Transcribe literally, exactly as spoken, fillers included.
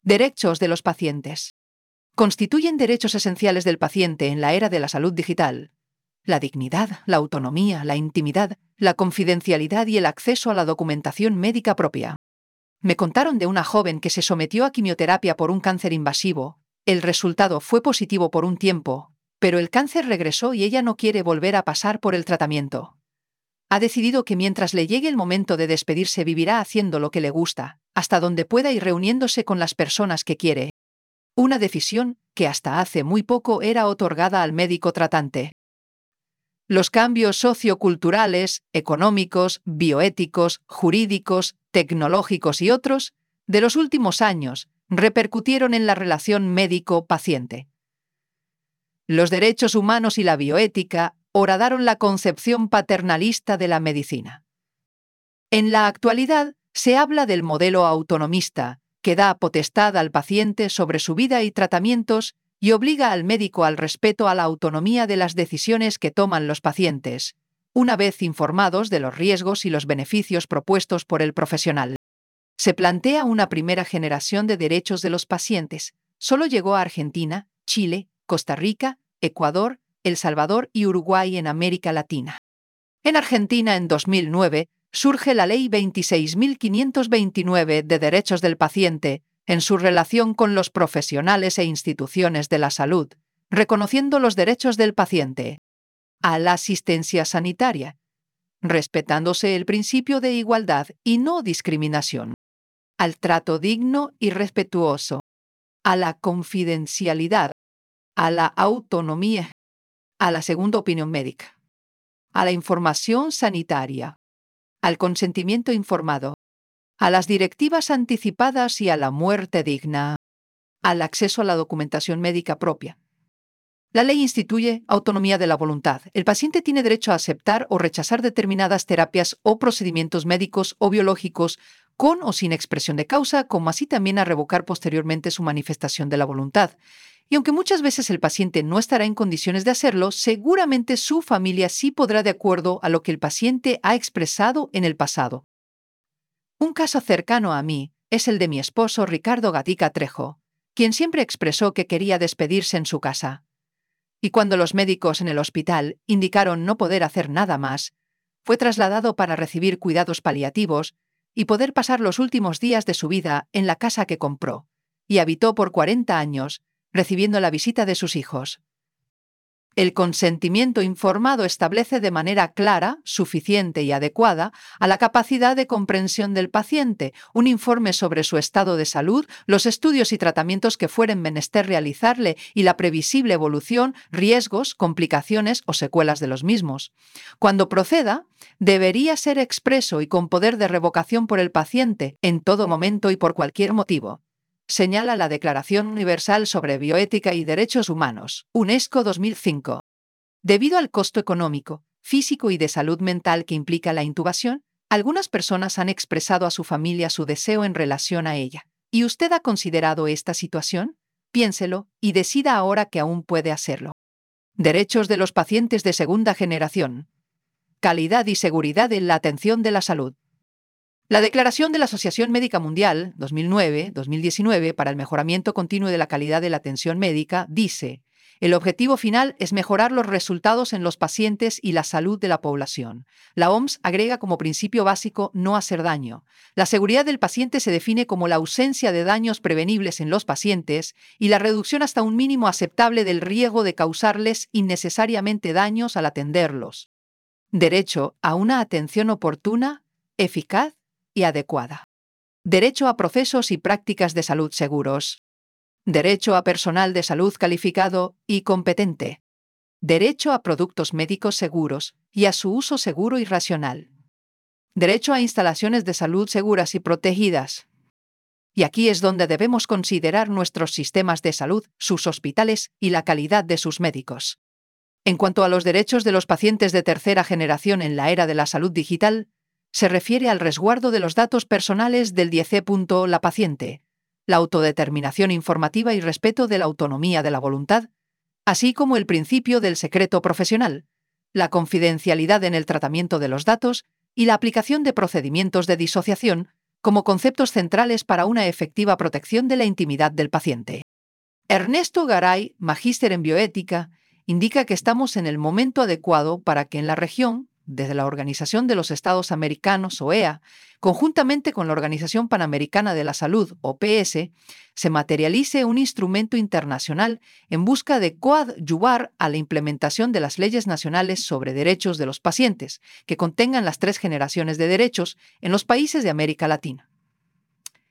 Derechos de los pacientes. Constituyen derechos esenciales del paciente en la era de la salud digital. La dignidad, la autonomía, la intimidad, la confidencialidad y el acceso a la documentación médica propia. Me contaron de una joven que se sometió a quimioterapia por un cáncer invasivo. El resultado fue positivo por un tiempo, pero el cáncer regresó y ella no quiere volver a pasar por el tratamiento. Ha decidido que mientras le llegue el momento de despedirse vivirá haciendo lo que le gusta, hasta donde pueda y reuniéndose con las personas que quiere. Una decisión que hasta hace muy poco era otorgada al médico tratante. Los cambios socioculturales, económicos, bioéticos, jurídicos, tecnológicos y otros de los últimos años repercutieron en la relación médico-paciente. Los derechos humanos y la bioética horadaron la concepción paternalista de la medicina. En la actualidad se habla del modelo autonomista, que da potestad al paciente sobre su vida y tratamientos y obliga al médico al respeto a la autonomía de las decisiones que toman los pacientes, una vez informados de los riesgos y los beneficios propuestos por el profesional. Se plantea una primera generación de derechos de los pacientes. Solo llegó a Argentina, Chile, Costa Rica, Ecuador, El Salvador y Uruguay en América Latina. En Argentina, en dos mil nueve, surge la Ley veintiséis mil quinientos veintinueve de Derechos del Paciente en su relación con los profesionales e instituciones de la salud, reconociendo los derechos del paciente a la asistencia sanitaria, respetándose el principio de igualdad y no discriminación, al trato digno y respetuoso, a la confidencialidad, a la autonomía, a la segunda opinión médica, a la información sanitaria, al consentimiento informado, a las directivas anticipadas y a la muerte digna, al acceso a la documentación médica propia. La ley instituye autonomía de la voluntad. El paciente tiene derecho a aceptar o rechazar determinadas terapias o procedimientos médicos o biológicos con o sin expresión de causa, como así también a revocar posteriormente su manifestación de la voluntad. Y aunque muchas veces el paciente no estará en condiciones de hacerlo, seguramente su familia sí podrá de acuerdo a lo que el paciente ha expresado en el pasado. Un caso cercano a mí es el de mi esposo Ricardo Gatica Trejo, quien siempre expresó que quería despedirse en su casa. Y cuando los médicos en el hospital indicaron no poder hacer nada más, fue trasladado para recibir cuidados paliativos y poder pasar los últimos días de su vida en la casa que compró, y habitó por cuarenta años, recibiendo la visita de sus hijos. El consentimiento informado establece de manera clara, suficiente y adecuada a la capacidad de comprensión del paciente, un informe sobre su estado de salud, los estudios y tratamientos que fueren menester realizarle y la previsible evolución, riesgos, complicaciones o secuelas de los mismos. Cuando proceda, debería ser expreso y con poder de revocación por el paciente en todo momento y por cualquier motivo. Señala la Declaración Universal sobre Bioética y Derechos Humanos, UNESCO dos mil cinco. Debido al costo económico, físico y de salud mental que implica la intubación, algunas personas han expresado a su familia su deseo en relación a ella. ¿Y usted ha considerado esta situación? Piénselo y decida ahora que aún puede hacerlo. Derechos de los pacientes de segunda generación. Calidad y seguridad en la atención de la salud. La Declaración de la Asociación Médica Mundial dos mil nueve dos mil diecinueve para el mejoramiento continuo de la calidad de la atención médica dice: el objetivo final es mejorar los resultados en los pacientes y la salud de la población. La O M S agrega como principio básico no hacer daño. La seguridad del paciente se define como la ausencia de daños prevenibles en los pacientes y la reducción hasta un mínimo aceptable del riesgo de causarles innecesariamente daños al atenderlos. Derecho a una atención oportuna, eficaz y adecuada. Derecho a procesos y prácticas de salud seguros. Derecho a personal de salud calificado y competente. Derecho a productos médicos seguros y a su uso seguro y racional. Derecho a instalaciones de salud seguras y protegidas. Y aquí es donde debemos considerar nuestros sistemas de salud, sus hospitales y la calidad de sus médicos. En cuanto a los derechos de los pacientes de tercera generación en la era de la salud digital, se refiere al resguardo de los datos personales del diez E. La paciente, la autodeterminación informativa y respeto de la autonomía de la voluntad, así como el principio del secreto profesional, la confidencialidad en el tratamiento de los datos y la aplicación de procedimientos de disociación como conceptos centrales para una efectiva protección de la intimidad del paciente. Ernesto Garay, magíster en bioética, indica que estamos en el momento adecuado para que en la región, desde la Organización de los Estados Americanos, O E A, conjuntamente con la Organización Panamericana de la Salud, O P S, se materialice un instrumento internacional en busca de coadyuvar a la implementación de las leyes nacionales sobre derechos de los pacientes, que contengan las tres generaciones de derechos en los países de América Latina.